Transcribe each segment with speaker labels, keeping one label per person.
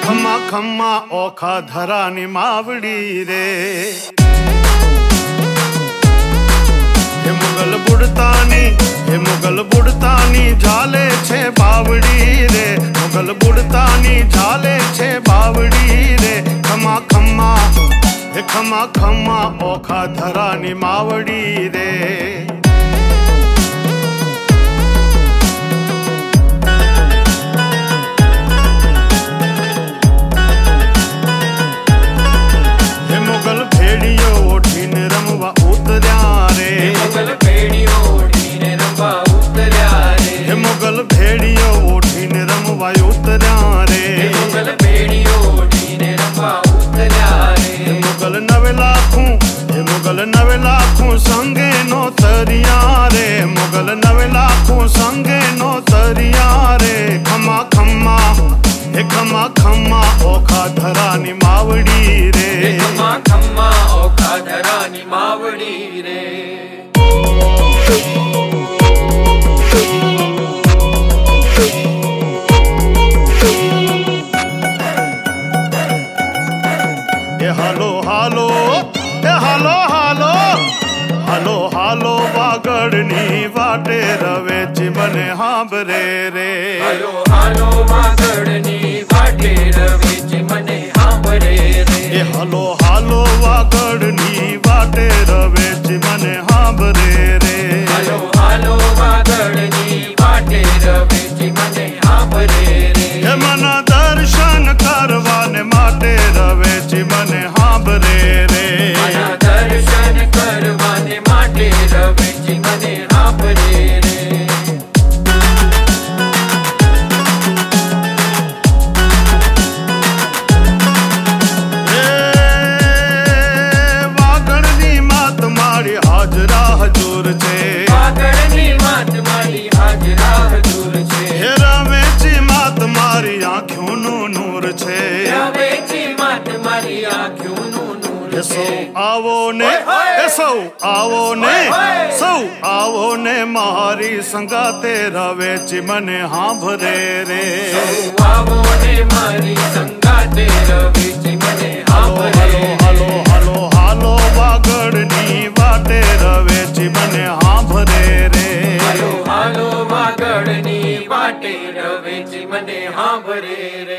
Speaker 1: खम्मा खम्मा ओखा धरानी मावड़ी रे हे मुगल बुड़तानी झाले छे बावड़ी रे मुगल बुड़तानी झाले छे बावड़ी रे खम्मा खम्मा ओखा धरानी मावड़ी रे मुगल भेड़ियो ओढ़ीने रमवा उतर्या रे
Speaker 2: मुगल भेड़ियो ओढ़ीने रमवा उतर्या रे
Speaker 1: मुगल भेड़ियो ओढ़ीने रमवा उतर्या रे
Speaker 2: मुगल भेड़ियो ओढ़ीने रमवा उतर्या रे
Speaker 1: मुगल नवे लाखों संगे नो तरिया रे मुगल नवे लाखों संगे नो तरिया रे खम्मा खम्मा ओखा धरानी मावड़ी रे
Speaker 2: खम्मा खम्मा ओखा धरानी मावड़ी रे
Speaker 1: हालो वागड़नी वाटे रवे चिमने हांबरे रे
Speaker 2: हालो वागड़नी वाटे रवे चिमने हांबरे रे
Speaker 1: हालो वागड़नी वाटे रवे चिमने हांबरे रे
Speaker 2: हालो वागड़नी वाटे रवे चिमने हांबरे रे
Speaker 1: मना दर्शन करवाने माटे रवे चिमने हांबरे रे
Speaker 2: दर्शन करवाने माटे रवे चिमने हांबरे रे
Speaker 1: वागड़नी मात मारी हाजरा हजूर छे
Speaker 2: वागड़नी मात मारी हाजरा हजूर छे
Speaker 1: रवेची मात मारी आँखों नु नूर छे
Speaker 2: रवेची मात मारी आँखों नु नूर छे
Speaker 1: सौ आवो ने मारी संगाते रवेची मने हांभरे रे
Speaker 2: आवो ने मारी संगाते रवेची मने हांभरे
Speaker 1: हालो वागड़नी वाटे रवेची मने हांभरे रे
Speaker 2: हालो वागड़नी वाटे रवेची मने हांभरे रे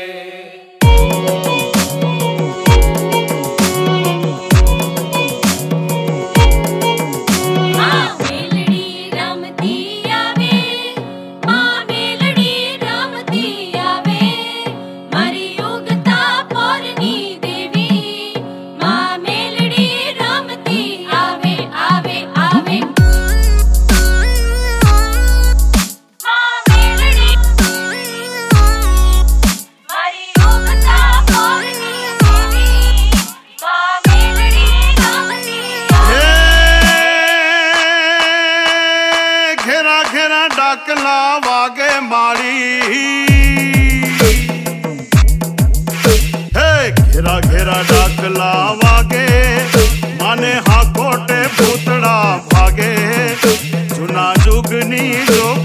Speaker 1: डाकला वागे मारी घेरा डाकला वागे माने हाकोटे भूतड़ा भागे चुना जुगनी जो